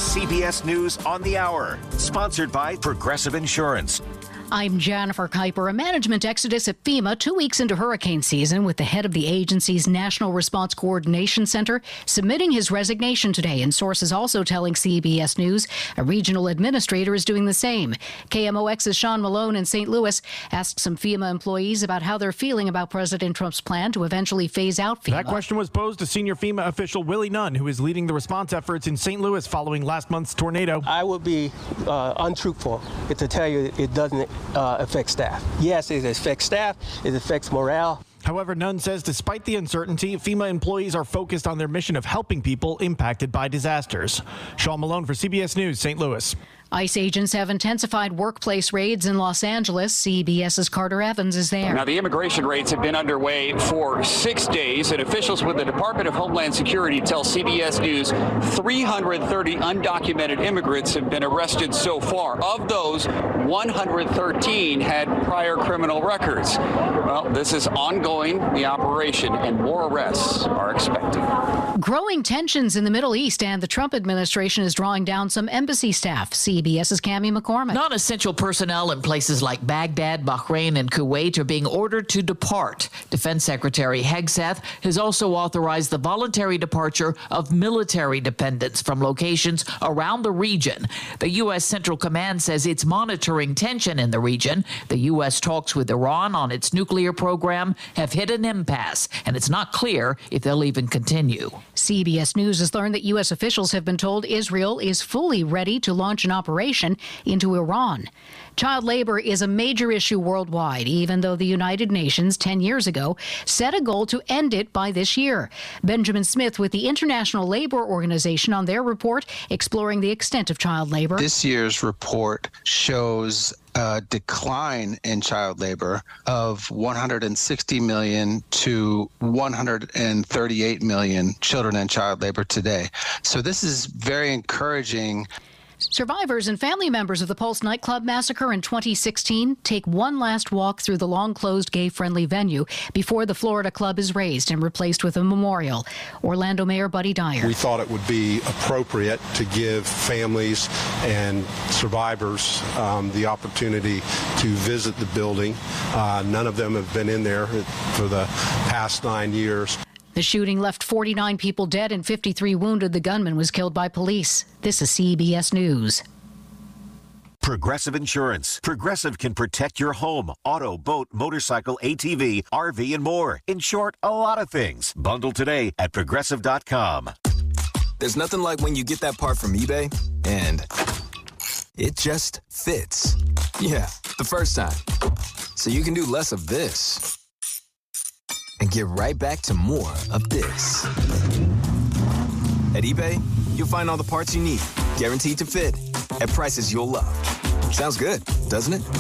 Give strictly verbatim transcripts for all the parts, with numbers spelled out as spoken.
C B S News on the Hour, sponsored by Progressive Insurance. I'm Jennifer Kuiper. A management exodus at FEMA two weeks into hurricane season, with the head of the agency's National Response Coordination Center submitting his resignation today, and sources also telling C B S News a regional administrator is doing the same. K M O X's Sean Malone in Saint Louis asked some FEMA employees about how they're feeling about President Trump's plan to eventually phase out FEMA. That question was posed to senior FEMA official Willie Nunn, who is leading the response efforts in Saint Louis following last month's tornado. I would be uh, untruthful if to tell you it doesn't Uh, affect staff. Yes, it affects staff. It affects morale. However, Nunn says despite the uncertainty, FEMA employees are focused on their mission of helping people impacted by disasters. Sean Malone for C B S News, Saint Louis. ICE agents have intensified workplace raids in Los Angeles. CBS's Carter Evans is there. Now, the immigration raids have been underway for six days, and officials with the Department of Homeland Security tell C B S News three hundred thirty undocumented immigrants have been arrested so far. Of those, one hundred thirteen had prior criminal records. Well, this is ongoing, the operation, and more arrests are expected. Growing tensions in the Middle East, and the Trump administration is drawing down some embassy staff. CBS's Cammie McCormick. Non-essential personnel in places like Baghdad, Bahrain, and Kuwait are being ordered to depart. Defense Secretary Hegseth has also authorized the voluntary departure of military dependents from locations around the region. The U S. Central Command says it's monitoring tension in the region. The U S talks with Iran on its nuclear program have hit an impasse, and it's not clear if they'll even continue. C B S News has learned that U S officials have been told Israel is fully ready to launch an operation into Iran. Child labor is a major issue worldwide, even though the United Nations ten years ago set a goal to end it by this year. Benjamin Smith with the International Labor Organization on their report exploring the extent of child labor. This year's report shows a decline in child labor of one hundred sixty million to one hundred thirty-eight million children in child labor today. So this is very encouraging. Survivors and family members of the Pulse nightclub massacre in twenty sixteen take one last walk through the long-closed gay-friendly venue before the Florida club is razed and replaced with a memorial. Orlando Mayor Buddy Dyer. We thought it would be appropriate to give families and survivors um, the opportunity to visit the building. Uh, none of them have been in there for the past nine years. The shooting left forty-nine people dead and fifty-three wounded. The gunman was killed by police. This is C B S News. Progressive Insurance. Progressive can protect your home, auto, boat, motorcycle, A T V, R V, and more. In short, a lot of things. Bundle today at progressive dot com. There's nothing like when you get that part from eBay and it just fits. Yeah, the first time. So you can do less of this and get right back to more of this. At eBay, you'll find all the parts you need, guaranteed to fit, at prices you'll love. Sounds good, doesn't it?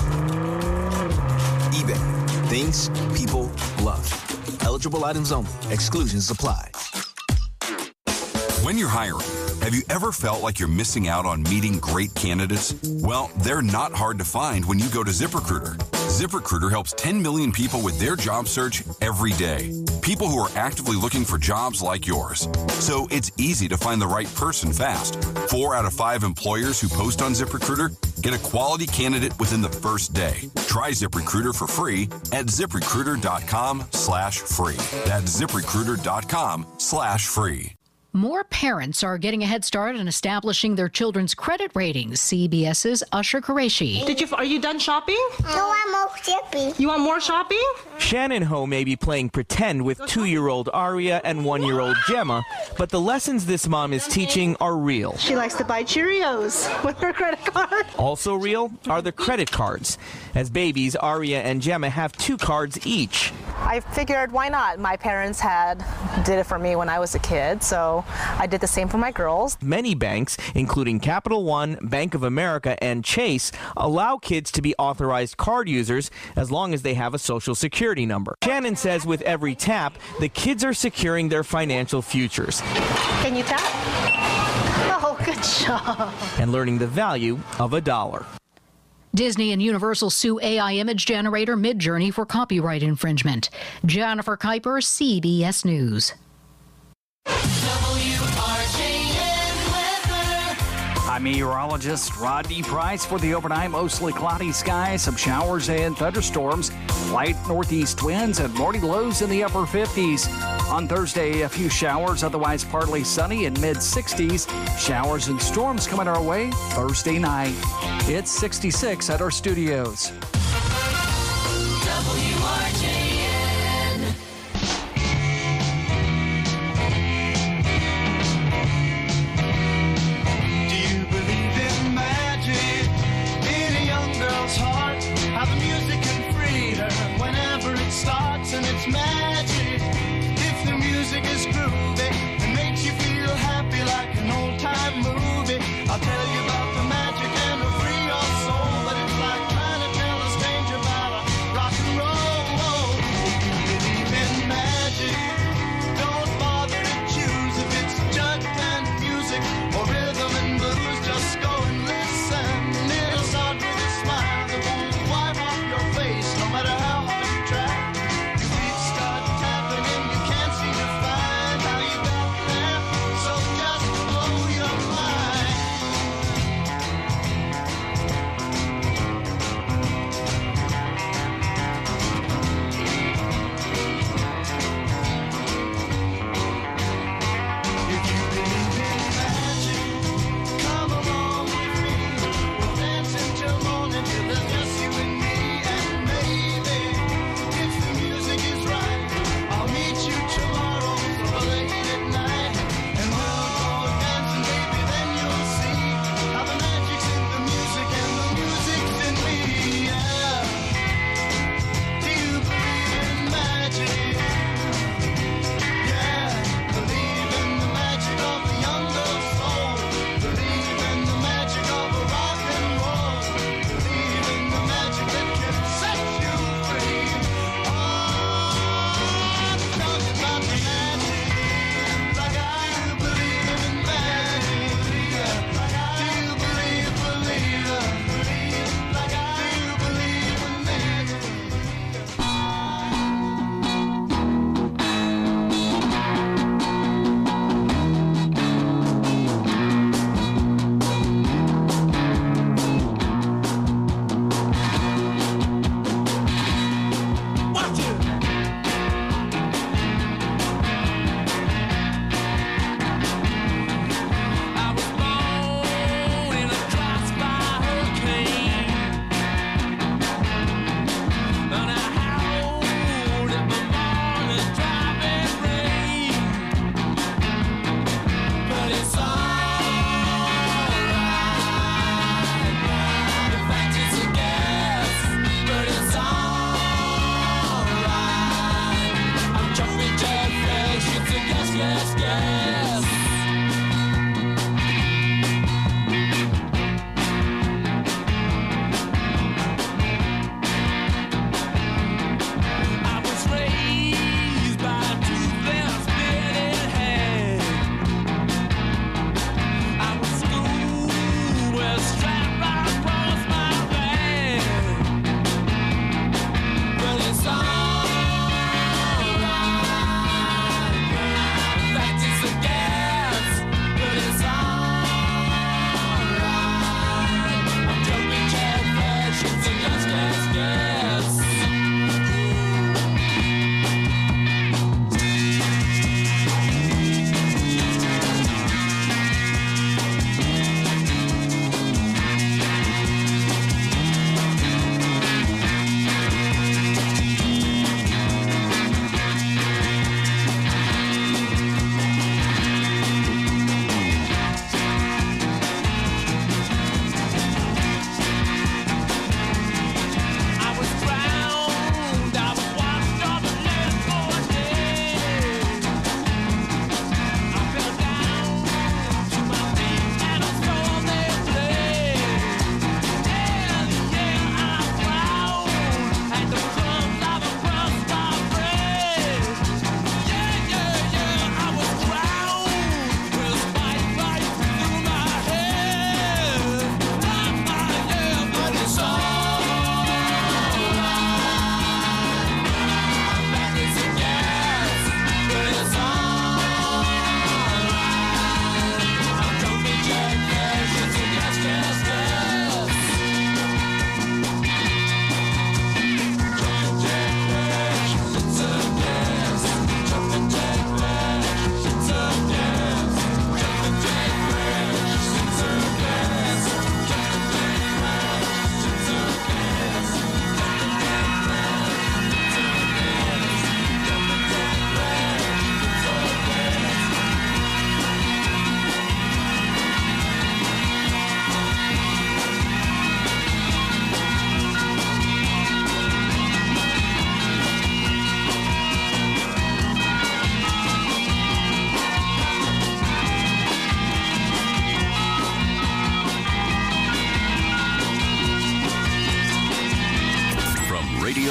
eBay, things people love. Eligible items only. Exclusions apply. When you're hiring, have you ever felt like you're missing out on meeting great candidates? Well, they're not hard to find when you go to ZipRecruiter. ZipRecruiter helps ten million people with their job search every day. People who are actively looking for jobs like yours. So it's easy to find the right person fast. Four out of five employers who post on ZipRecruiter get a quality candidate within the first day. Try ZipRecruiter for free at ZipRecruiter.com slash free. That's ZipRecruiter.com slash free. More parents are getting a head start in establishing their children's credit ratings. CBS's Usher Qureshi. Did you? Are you done shopping? No, I'm more shopping. You want more shopping? Shannon Ho may be playing pretend with two-year-old Aria and one-year-old Gemma, but the lessons this mom is teaching are real. She likes to buy Cheerios with her credit card. Also real are the credit cards. As babies, Aria and Gemma have two cards each. I figured, why not? My parents had did it for me when I was a kid, so I did the same for my girls. Many banks, including Capital One, Bank of America, and Chase, allow kids to be authorized card users as long as they have a social security number. Shannon says with every tap, the kids are securing their financial futures. Can you tap? Oh, good job. And learning the value of a dollar. Disney and Universal sue A I image generator Midjourney for copyright infringement. Jennifer Kuiper, C B S News. I'm meteorologist Rodney Price for the overnight. Mostly cloudy skies, some showers and thunderstorms, light northeast winds, and morning lows in the upper fifties. On Thursday, a few showers, otherwise partly sunny in mid sixties. Showers and storms coming our way Thursday night. It's sixty-six at our studios. W R J N. Do you believe in magic in a young girl's heart? How the music can free her whenever it starts, and it's magic. If the music is groovy and makes you feel happy like an old-time movie, I'll tell you about the magic and it'll free your soul. But it's like trying to tell a stranger about a rock and roll. If you believe in magic, don't bother to choose if it's jug band music or rhythm and blues. Just go and listen. It'll start with a smile that won't wipe off your face, no matter how hard you try. Your feet start tapping and you can't seem to find out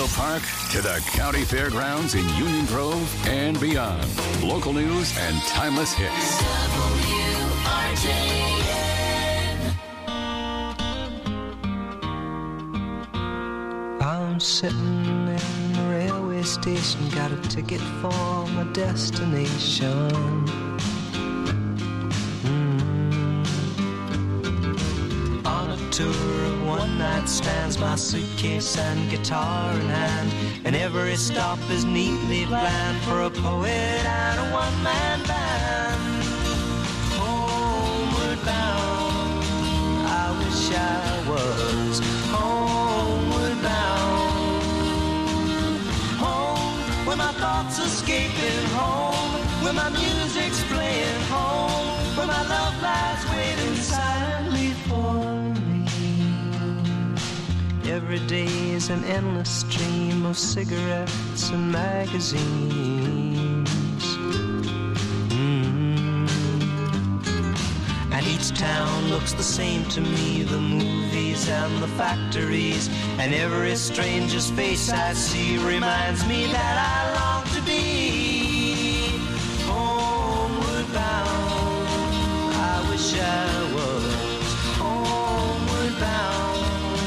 Memorial Park to the county fairgrounds in Union Grove and beyond. Local news and timeless hits. W R J N. I'm sitting in the railway station, got a ticket for my destination. Mm. On a tour of one night stands, my suitcase and guitar in hand, and every stop is neatly planned for a poet and a one-man band. Homeward bound, I wish I was homeward bound. Home, where my thoughts escaping, home, where my music's playing, home, where my love lies waiting silently for me. Every day is an endless stream of cigarettes and magazines. Mm. And each town looks the same to me, the movies and the factories, and every stranger's face I see reminds me that I long to be homeward bound. I wish I was homeward bound.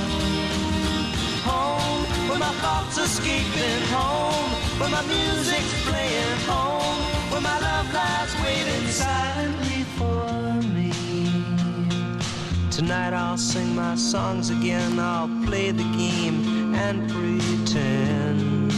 Home, where my thoughts escaping, home, where my music's playing, home, where my love lies waiting silently for me. Tonight I'll sing my songs again, I'll play the game and pretend.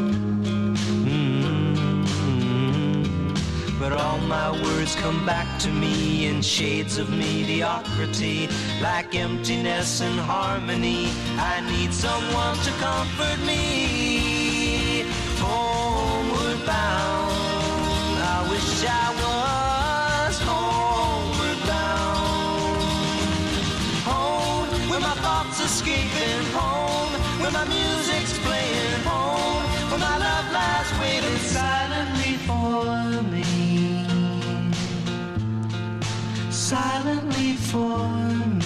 Mm-hmm. But all my words come back to me in shades of mediocrity, like emptiness and harmony. I need someone to comfort me. Homeward bound, I wish I was homeward bound. Home, where my thoughts escaping, home, where my music's playing, home, where my love lies waiting silently for me. Silently for me.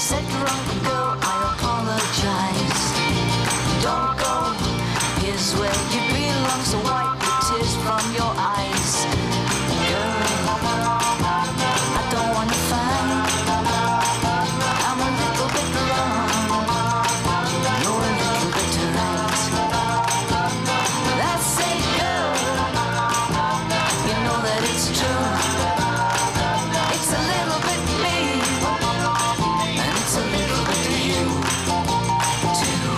said wrong, girl, I apologize. Don't go, here's where you belong, so wipe the tears from your eyes. Girl, I don't wanna fight, I'm a little bit wrong, you're a little bit right. That's it, girl, you know that it's true. It's a little bit me, and it's a little bit of you, too.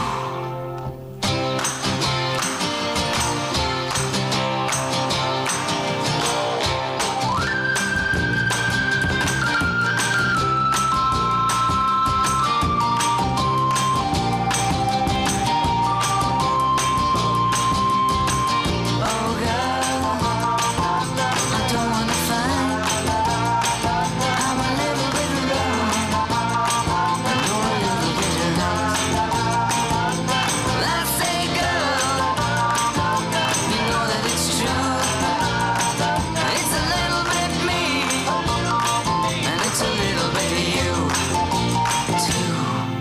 Oh, girl, I don't wanna fight. I'm a little bit wrong, and you're a little bit right. That's it, girl, you know that it's true. It's a little bit me, and it's a little bit of you, too.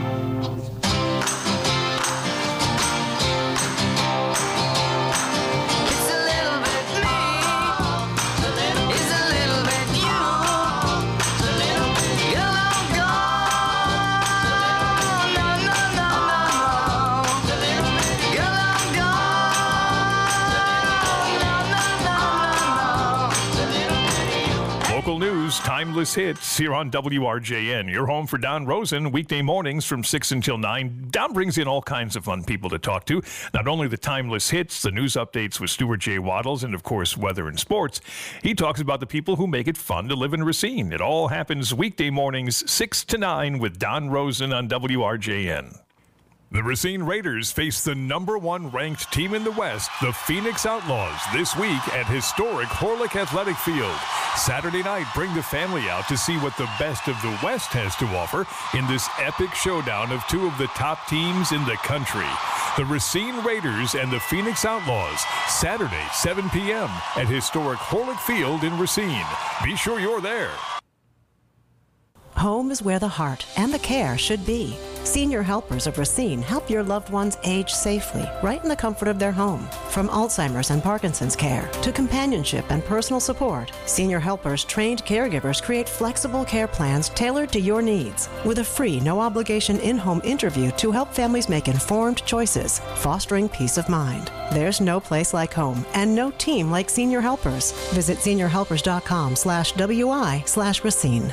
It's a little bit me, it's a little bit you. Girl, I'm gone, no, no, no, no. Girl, I'm gone, no, no, no, no. Local news, timeless hits here on W R J N. You're home for Don Rosen, weekday mornings from six until nine. Don brings in all kinds of fun people to talk to. Not only the timeless hits, the news updates with Stuart J. Waddles, and of course, weather and sports. He talks about the people who make it fun to live in Racine. It all happens weekday mornings, six to nine with Don Rosen on W R J N. The Racine Raiders face the number one ranked team in the West, the Phoenix Outlaws, this week at historic Horlick Athletic Field. Saturday night, bring the family out to see what the best of the West has to offer in this epic showdown of two of the top teams in the country. The Racine Raiders and the Phoenix Outlaws, Saturday, seven p.m. at historic Horlick Field in Racine. Be sure you're there. Home is where the heart and the care should be. Senior Helpers of Racine help your loved ones age safely, right in the comfort of their home. From Alzheimer's and Parkinson's care to companionship and personal support, Senior Helpers trained caregivers create flexible care plans tailored to your needs, with a free, no-obligation in-home interview to help families make informed choices, fostering peace of mind. There's no place like home and no team like Senior Helpers. Visit seniorhelpers.com slash WI slash Racine.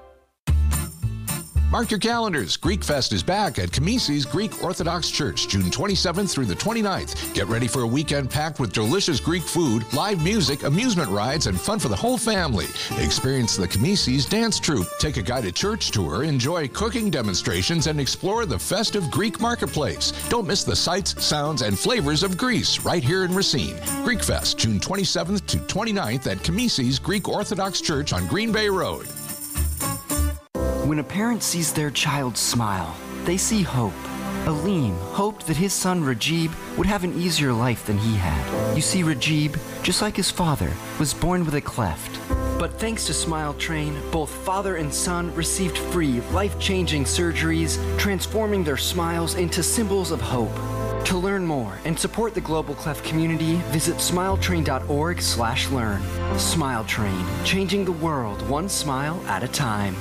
Mark your calendars. Greek Fest is back at Kamisi's Greek Orthodox Church, June twenty-seventh through the twenty-ninth. Get ready for a weekend packed with delicious Greek food, live music, amusement rides, and fun for the whole family. Experience the Kamisi's dance troupe, take a guided church tour, enjoy cooking demonstrations, and explore the festive Greek marketplace. Don't miss the sights, sounds, and flavors of Greece right here in Racine. Greek Fest, June twenty-seventh to twenty-ninth at Kamisi's Greek Orthodox Church on Green Bay Road. When a parent sees their child smile, they see hope. Aleem hoped that his son Rajib would have an easier life than he had. You see, Rajib, just like his father, was born with a cleft. But thanks to Smile Train, both father and son received free, life-changing surgeries, transforming their smiles into symbols of hope. To learn more and support the Global Cleft community, visit smiletrain.org slash learn. Smile Train, changing the world one smile at a time.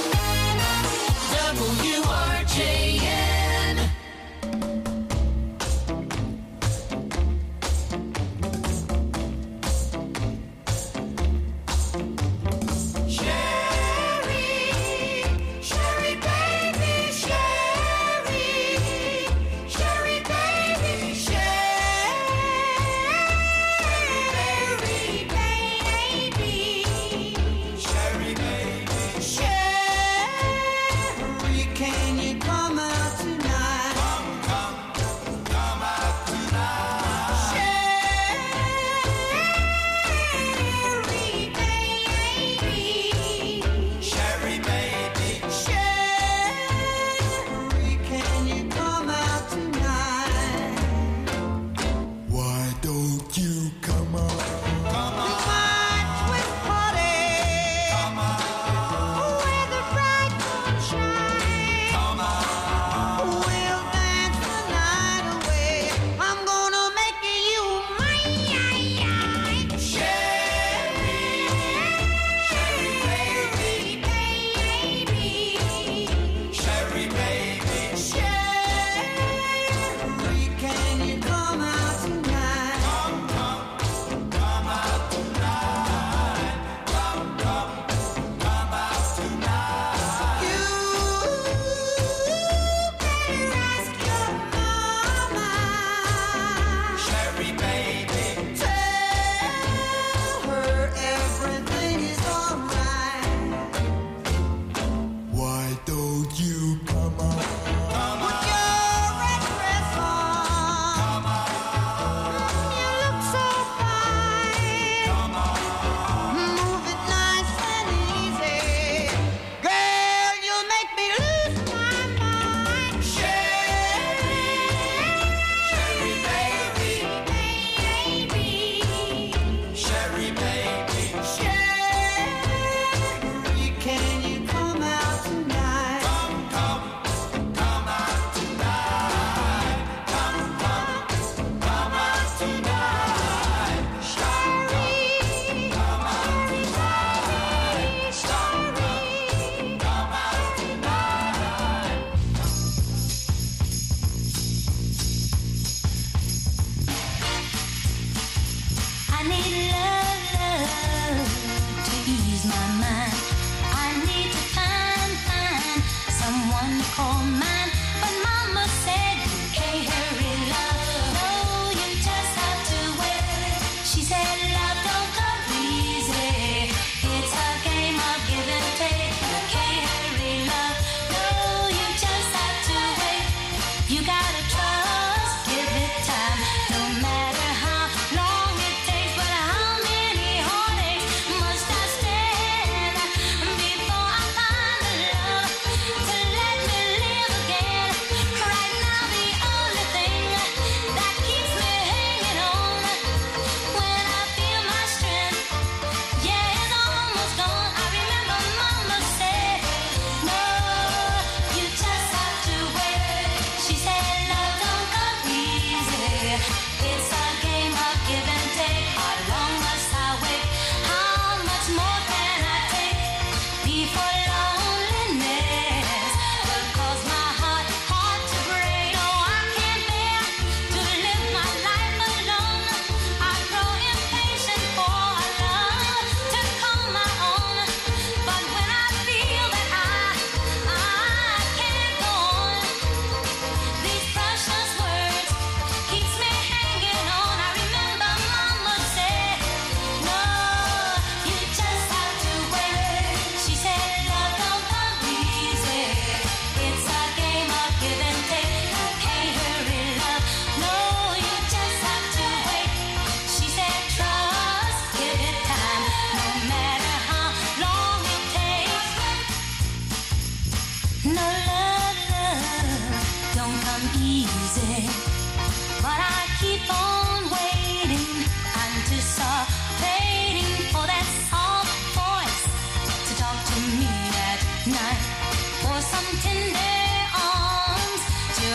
W R J N. Sherry, Sherry baby, Sherry, Sherry baby, Sherry baby, Sherry baby, Sherry. Can you come out tonight? Come, come, come out tonight. Sherry baby, Sherry baby, Sherry, can you come out tonight? Why don't you come out? Come out. We might with party. Come out. Where the bright moon shines.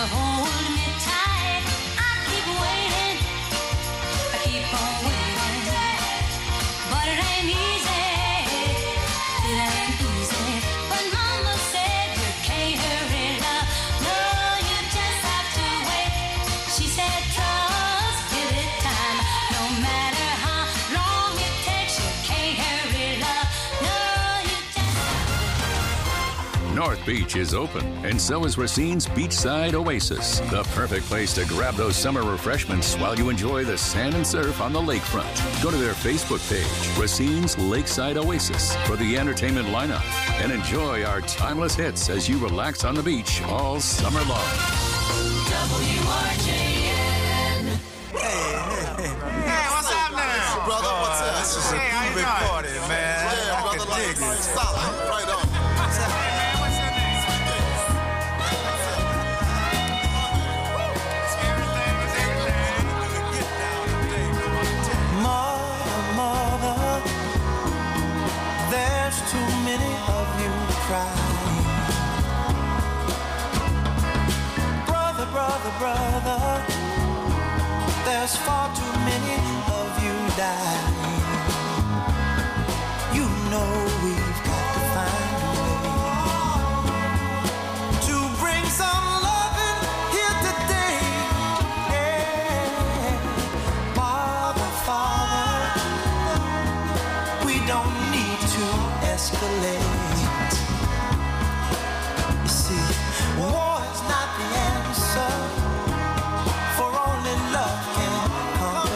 hold me tight. I keep waiting, I keep on waiting, but it ain't easy, it ain't easy. But Mama said you can't hurry love, no, you just have to wait. She said trust, give it time, no matter how long it takes, you can't hurry love, no, you just North Beach is open, and so is Racine's Beachside Oasis, the perfect place to grab those summer refreshments while you enjoy the sand and surf on the lakefront. Go to their Facebook page, Racine's Lakeside Oasis, for the entertainment lineup, and enjoy our timeless hits as you relax on the beach all summer long. W R J N. Hey, what's up now? Brother, what's up? This is a hey, big party, man. Yeah, I brother, can dig it. Solid. Right on. Hey, man, what's your name? Mother, mother, there's too many of you crying. Brother, brother, brother, there's far too many of you dying. You know we've got to find a way to bring some loving here today. Yeah. Father, Father, we don't need to escalate. You see, war is not the answer, for only love can come.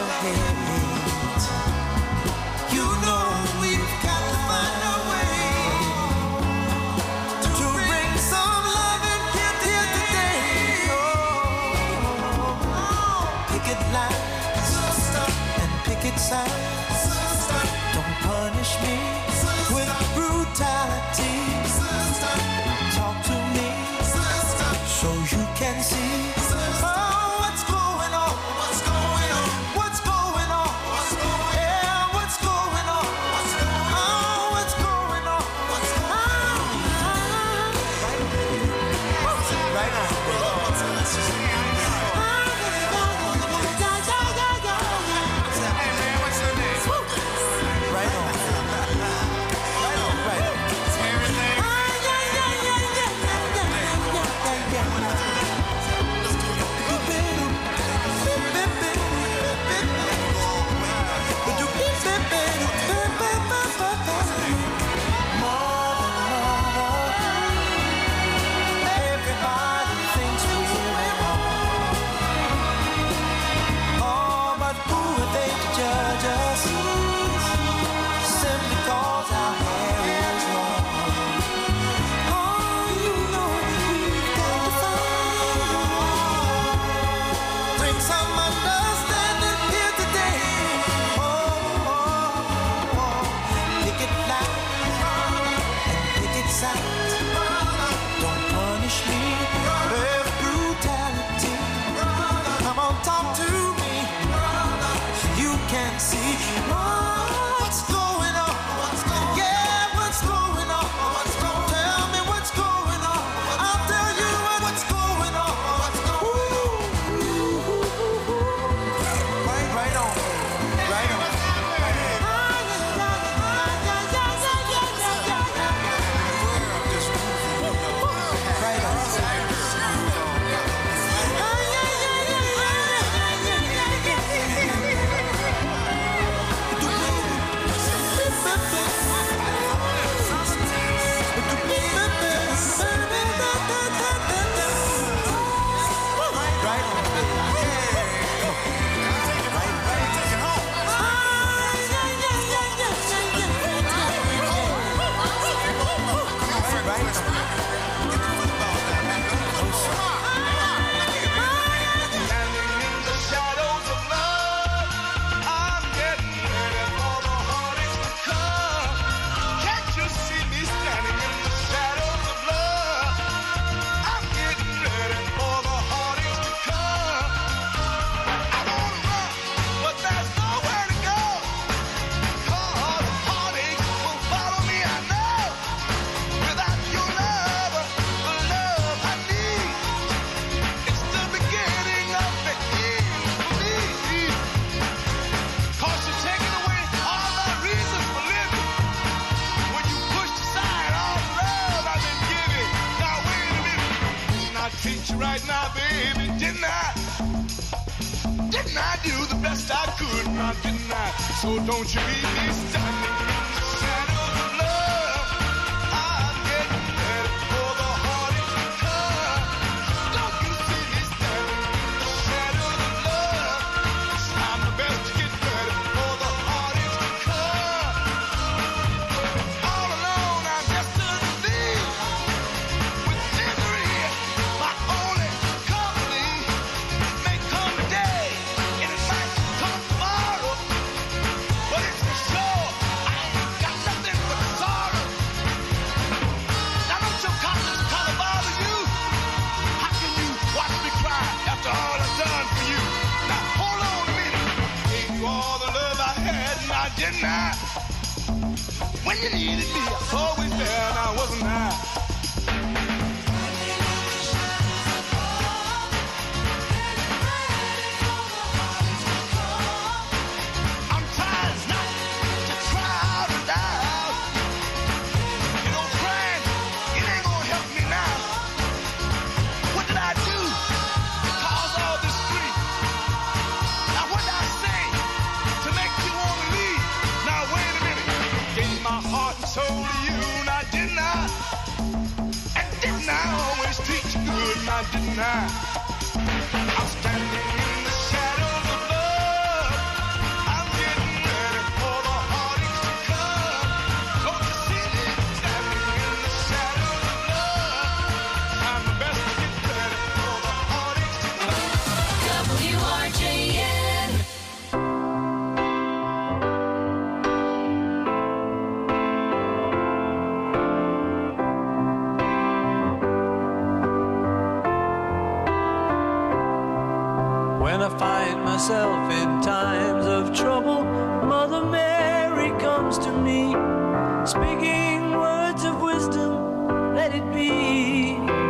treat you right now, baby. Didn't I? Didn't I do the best I could? Now, didn't I? So don't you leave me standing in the shadows of love. I'm getting ready for the heartache to come. Don't you see me standing in the shadows of love? I'm the best to get ready for the heartache to come. All alone, I'm just a thief with misery, my only company. May come today, and it might come tomorrow, but it's for sure I ain't got nothing but sorrow. Now don't your conscience color bother you? How can you watch me cry after all I've done for you? Now hold on a minute. Gave you all the love I had, now didn't I? When you needed me, I was always there, now wasn't I? I'm trying not to cry out loud. You know, crying, it ain't gonna help me now. What did I do to cause all this grief? Now what did I say to make you want to leave? Now wait a minute. Gave my heart and soul to you, now didn't I? And didn't I always treat you good, now didn't I? I'm standing in the shadows of love. I'm getting ready for the heartache to come. Don't you see me standing in the shadows of love? I'm the best to get ready for the heartache to come. W R J N. When I find myself in times of trouble, Mother Mary comes to me, speaking words of wisdom, let it be.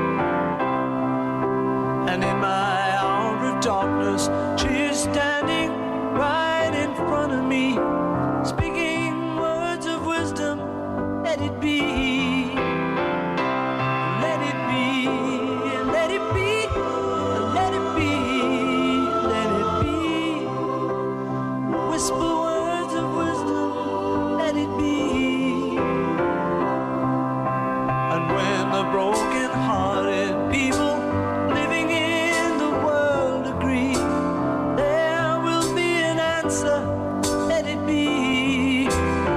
And in my hour of darkness, she is standing right in front of me, speaking words of wisdom, let it be. Let it be, let it be, let it be. Let it be. Whisper words of wisdom, let it be. And when the broken-hearted people living in the world agree, there will be an answer, let it be.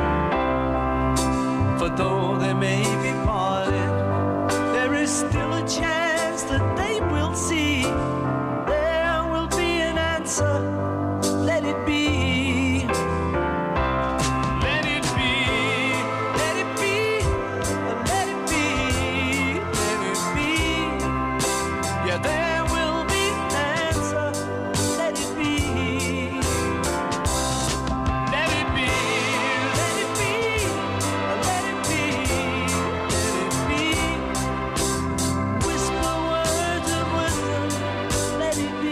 For though they may be parted, there is still a chance that they will see. There will be an answer, let it be. Let it be, let it be, let it be, let it be. Yeah, there will be an answer, let it be. Let it be, let it be, let it be, let it be. Whisper words of wisdom, let it be.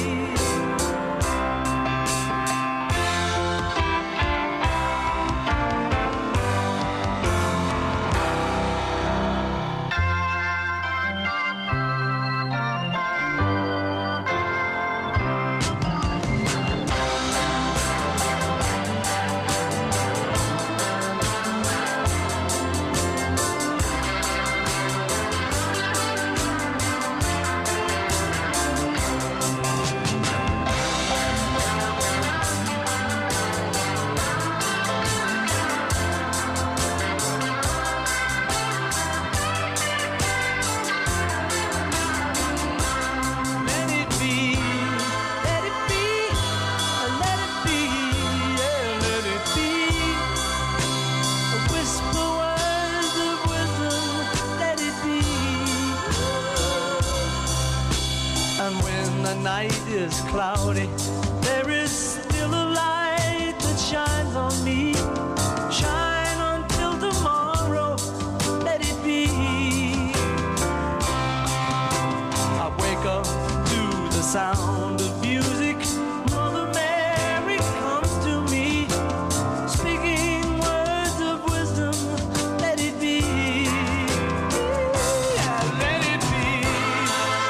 Let it be, let it be, let it be, yeah, let it be. Whisper words of wisdom, let it be. And when the night is cloudy, there is still a light that shines on me. Shine until tomorrow, let it be. I wake up to the sound of music. Mother Mary comes to me, speaking words of wisdom, let it be. Yeah, let it be.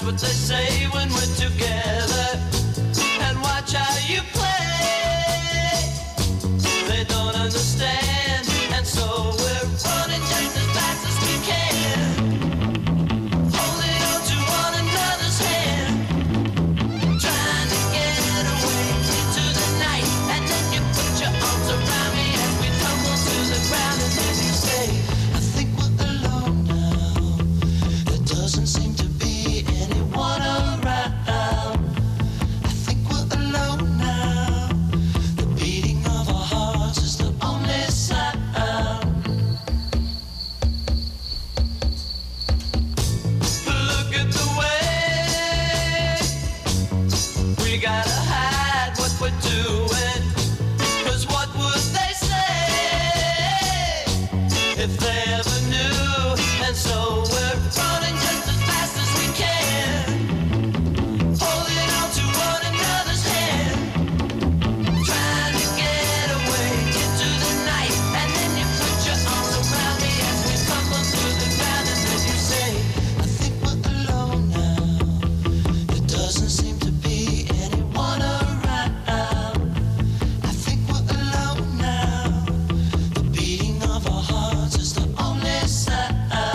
what they say when we're together and watch how you play. They don't understand, and so we're running just as fast as we can, holding on to one another's hand, trying to get away into the night. And then you put your arms around me as we tumble to the ground, and then you say, I think we're alone now. There doesn't seem to be anyone around. I think we're alone now. The beating of our hearts is the only sound. Look at the way we gotta hide what we're doing. 'Cause what would they say if they ever knew? And so we're running just as fast as we can, holding on to one another's hand, trying to get away into the night. And then you put your arms around me as we tumble through the ground, and then you say, I think we're alone now. There doesn't seem to be anyone around. I think we're alone now. The beating of our hearts is the only sound.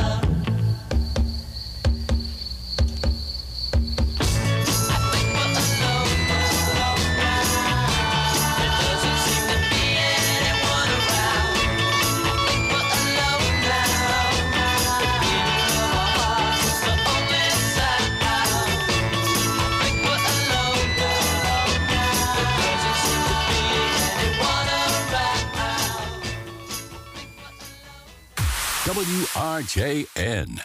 W R J N.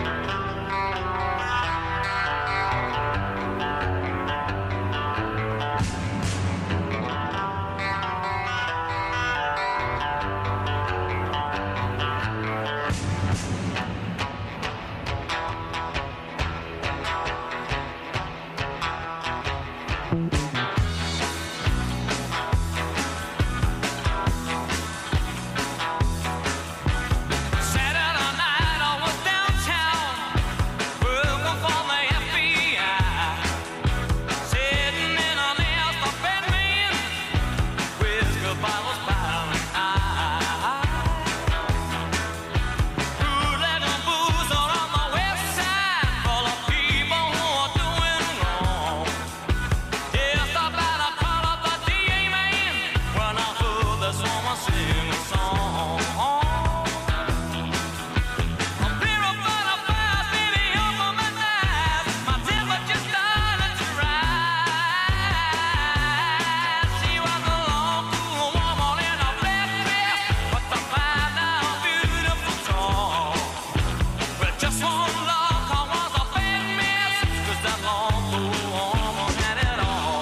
Saturday night I was downtown, working for the F B I, sitting in an Astor Batman, whiskey bottles piling high. Roulette and booze out on the west side, full of people who are doing wrong. Just about to call up the D A man when I heard this woman sing a song. Just one look, I was a bad mess, 'cause that long blue woman had it all.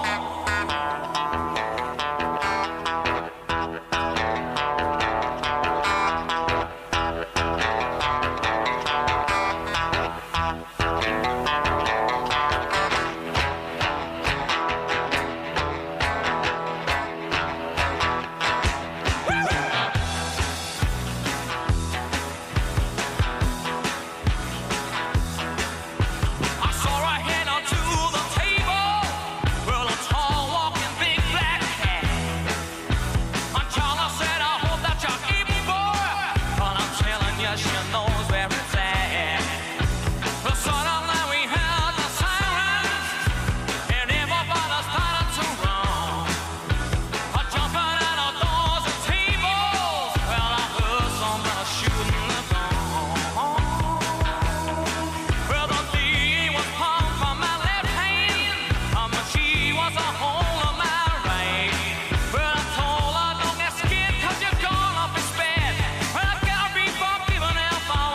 I saw her head onto the table, well, a tall, walking, big black cat. And Charlie said, I hope that you're eating, boy, but I'm telling you, she knows where it's at. Well, suddenly we heard the sirens, and everybody started to run. I jumping out of doors and tables, well, I heard somebody shooting the gun. Well, the D A was palm from my left hand, um, she was a hole on my right. Well, I told her, don't get scared, 'cause you're gonna be spared. Well, I gotta be bumped even if I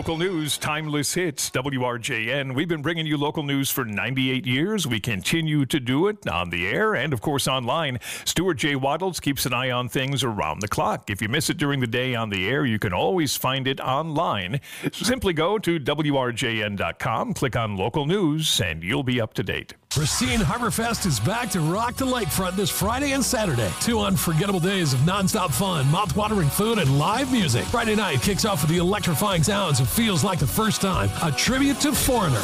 Local news, timeless hits, W R J N. We've been bringing you local news for ninety-eight years. We continue to do it on the air and, of course, online. Stuart J. Waddles keeps an eye on things around the clock. If you miss it during the day on the air, you can always find it online. Simply go to W R J N dot com, click on local news, and you'll be up to date. Racine Harborfest is back to rock the lakefront this Friday and Saturday. Two unforgettable days of nonstop fun, mouth-watering food, and live music. Friday night kicks off with the electrifying sounds of Feels Like the First Time, a tribute to Foreigner.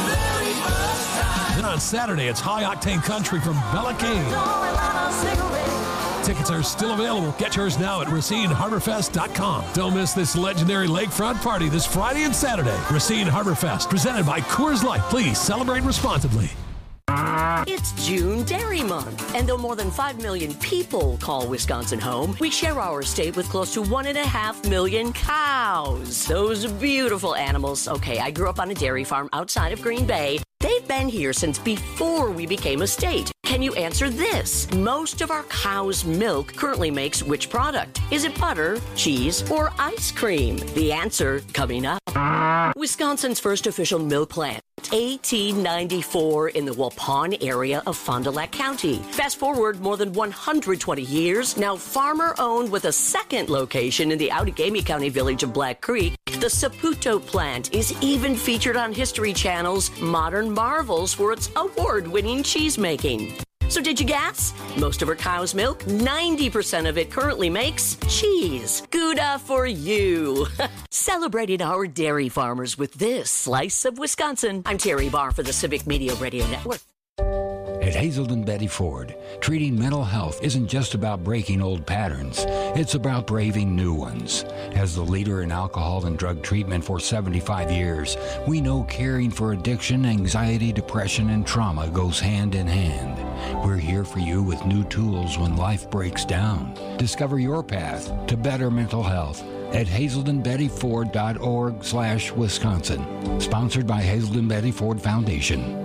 Then on Saturday, it's high-octane country from Bella King. Tickets are still available. Get yours now at Racine Harborfest dot com. Don't miss this legendary lakefront party this Friday and Saturday. Racine Harborfest, presented by Coors Light. Please celebrate responsibly. It's June Dairy Month, and though more than five million people call Wisconsin home, we share our state with close to one and a half million cows. Those beautiful animals. Okay, I grew up on a dairy farm outside of Green Bay. They've been here since before we became a state. Can you answer this? Most of our cow's milk currently makes which product? Is it butter, cheese, or ice cream? The answer coming up. Wisconsin's first official milk plant. eighteen ninety-four in the Waupun area of Fond du Lac County. Fast forward more than one hundred twenty years, now farmer-owned with a second location in the Outagamie County village of Black Creek. The Saputo plant is even featured on History Channel's Modern Marvels for its award-winning cheese making. So did you guess? Most of our cow's milk, ninety percent of it currently makes cheese. Gouda for you. Celebrating our dairy farmers with this slice of Wisconsin. I'm Terry Barr for the Civic Media Radio Network. At Hazelden Betty Ford, treating mental health isn't just about breaking old patterns. It's about braving new ones. As the leader in alcohol and drug treatment for seventy-five years, we know caring for addiction, anxiety, depression, and trauma goes hand in hand. We're here for you with new tools when life breaks down. Discover your path to better mental health at hazelden betty ford dot org slash Wisconsin. Sponsored by Hazelden Betty Ford Foundation.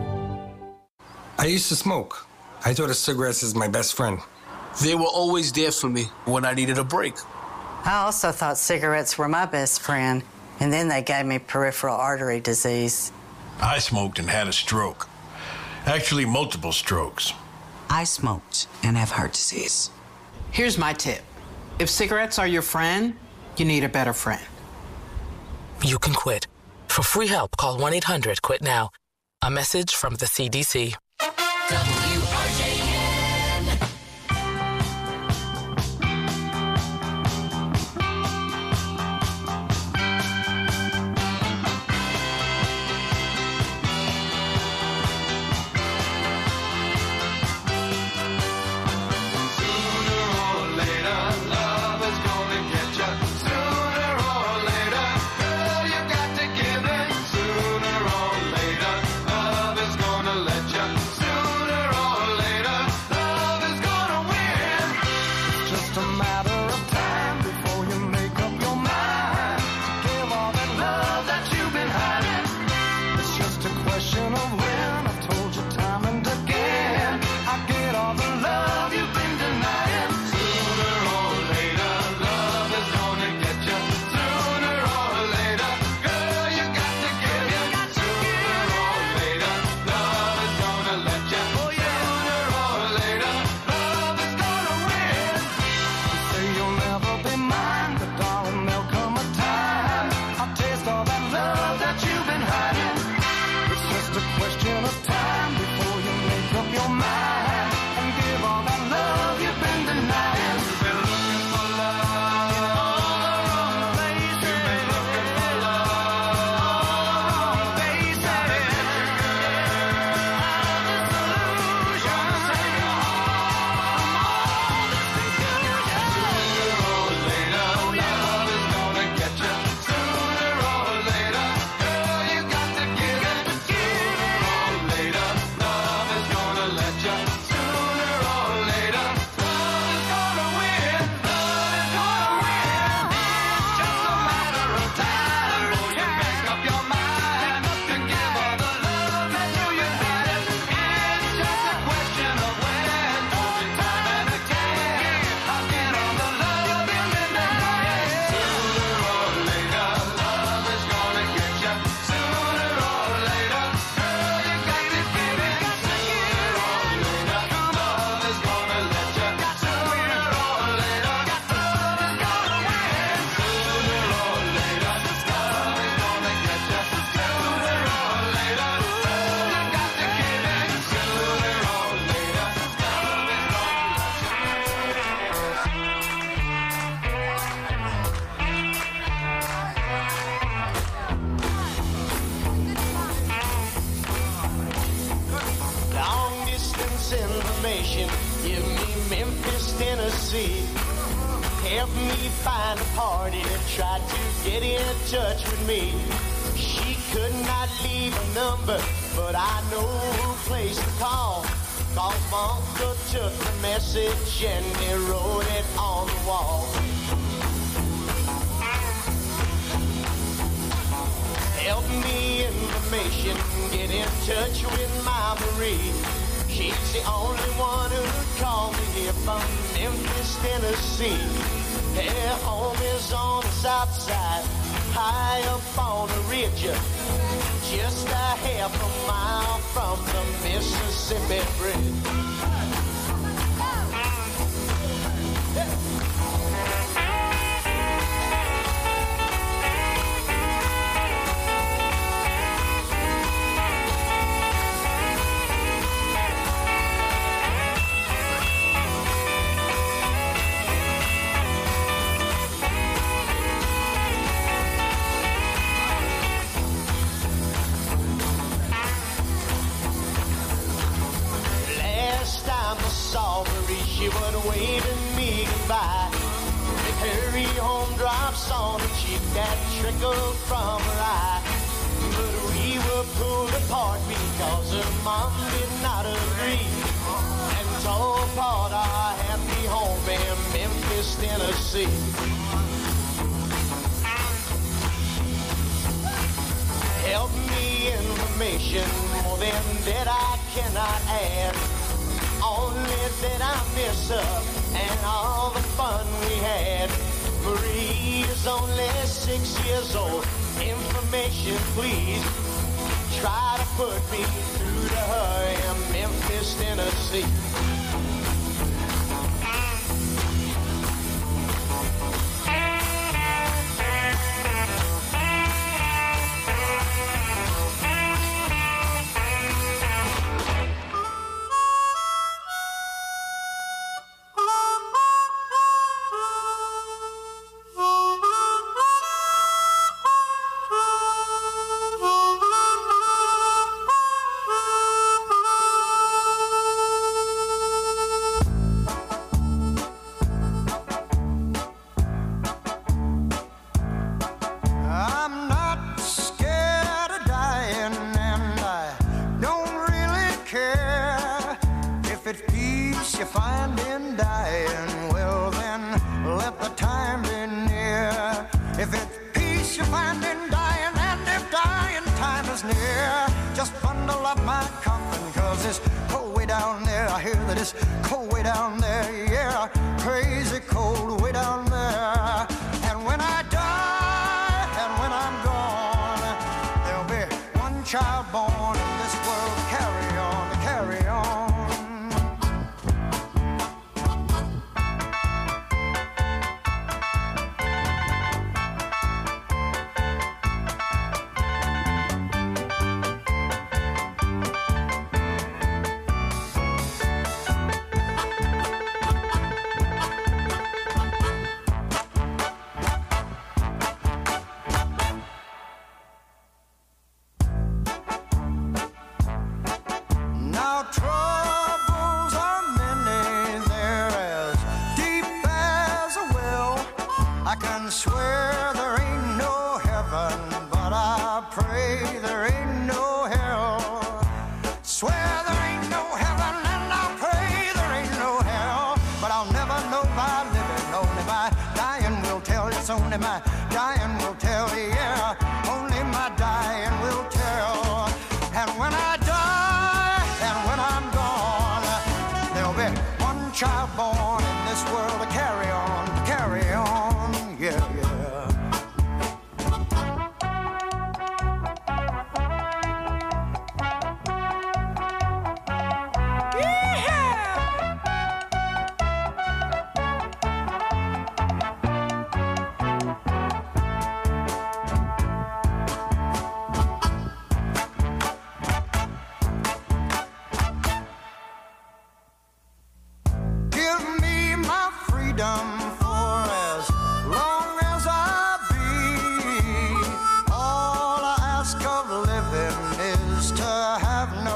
I used to smoke. I thought of cigarettes as my best friend. They were always there for me when I needed a break. I also thought cigarettes were my best friend, and then they gave me peripheral artery disease. I smoked and had a stroke. Actually, multiple strokes. I smoked and have heart disease. Here's my tip. If cigarettes are your friend, you need a better friend. You can quit. For free help, call one eight hundred quit now. A message from the C D C. W R J N. Sooner or later, Tennessee. Helped me find a party and tried to get in touch with me. She could not leave a number, but I know who place to call. Cause my uncle took the message and he wrote it on the wall. Help me information, get in touch with my Marie. She's the only one who called me here from Memphis, Tennessee. Her home is on the south side, high up on a ridge, just a half a mile from the Mississippi Bridge. She was waving me goodbye. With her home drops on her cheek that trickled from her eye. But we were pulled apart because her mom did not agree and tore apart our happy home in Memphis, Tennessee. Help me information, more than that I cannot add. Only that I miss her and all the fun we had. Marie is only six years old. Information, please. Try to put me through to her in Memphis, Tennessee.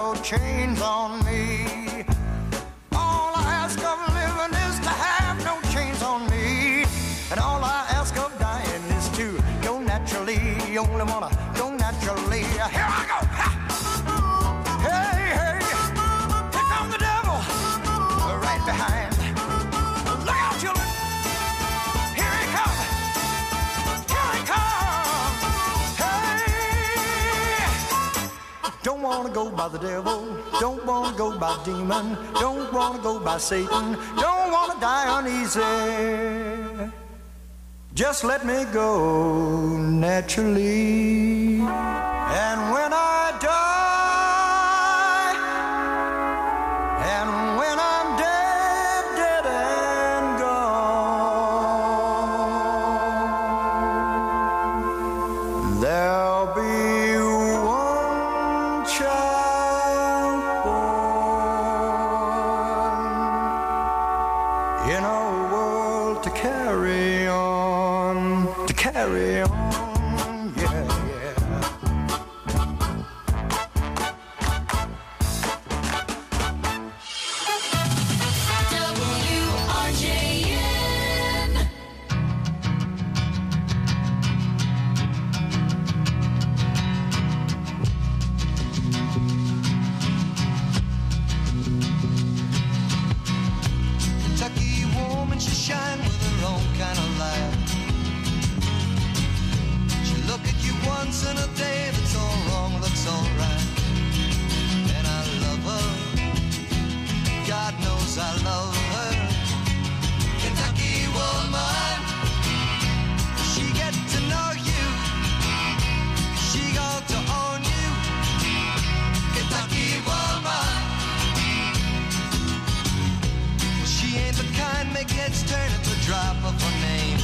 Chains on me. All I ask of living is to have no chains. go naturally. Here I go. Ha! Hey, hey, here comes the devil, right behind. Look out, children. Here he comes. Here he comes. Hey. Don't want to go by the devil. Don't want to go by demon. Don't want to go by Satan. Don't want to die uneasy. Just let me go naturally. And when I die, and when I'm dead, dead and gone, there'll be one child born in a world to carry on, to carry on. Kentucky woman, she shine with her own kind of light. She look at you once in a day, that's all wrong, looks all right. And I love her, God knows I love her. Kentucky woman, she get to know you, she got to own you. Kentucky woman, she ain't the kind make heads turn at the drop of her name.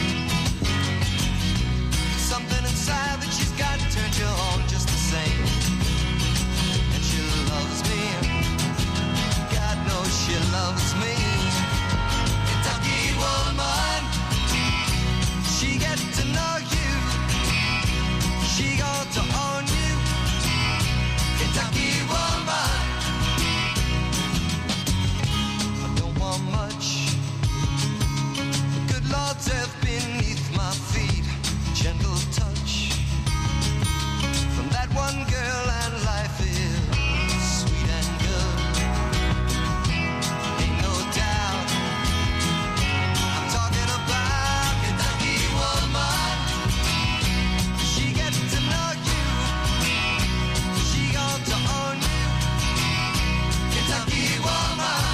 Something inside that she's got turned you on just the same. And she loves me, God knows she loves me. Kentucky woman, she get to know you, she got to own you. Kentucky woman, I don't want much. The good Lord's earth beneath my feet, gentle touch from that one girl, and life is sweet and good. Ain't no doubt I'm talking about Kentucky woman. She gets to know you, she got to own you. Kentucky woman,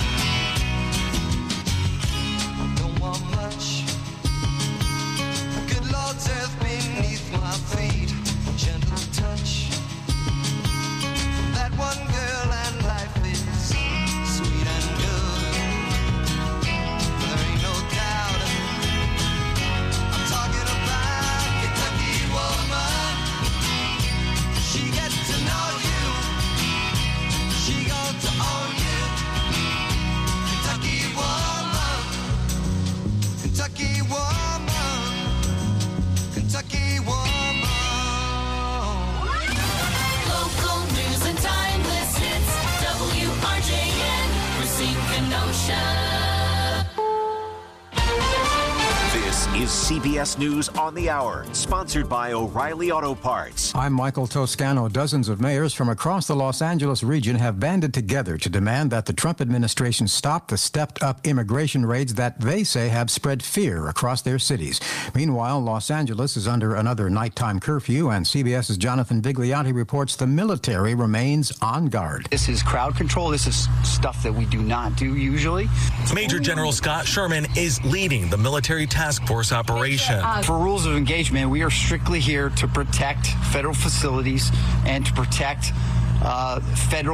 don't want much. The good Lord's earth beneath my feet, gentle touch from that one girl, and life is sweet and good. There ain't no doubt I'm talking about Kentucky woman. She gets to know you, she got to own you. Kentucky woman, Kentucky woman, Kentucky woman. Local news and timeless hits. W R J N, Racine, Kenosha. This is C B S News on the Hour, sponsored by O'Reilly Auto Parts. I'm Michael Toscano. Dozens of mayors from across the Los Angeles region have banded together to demand that the Trump administration stop the stepped-up immigration raids that they say have spread fear across their cities. Meanwhile, Los Angeles is under another nighttime curfew, and CBS's Jonathan Vigliotti reports the military remains on guard. This is crowd control. This is stuff that we do not do usually. Major General Scott Sherman is leading the military task force operation. For rules of engagement, we are strictly here to protect federal facilities and to protect uh, federal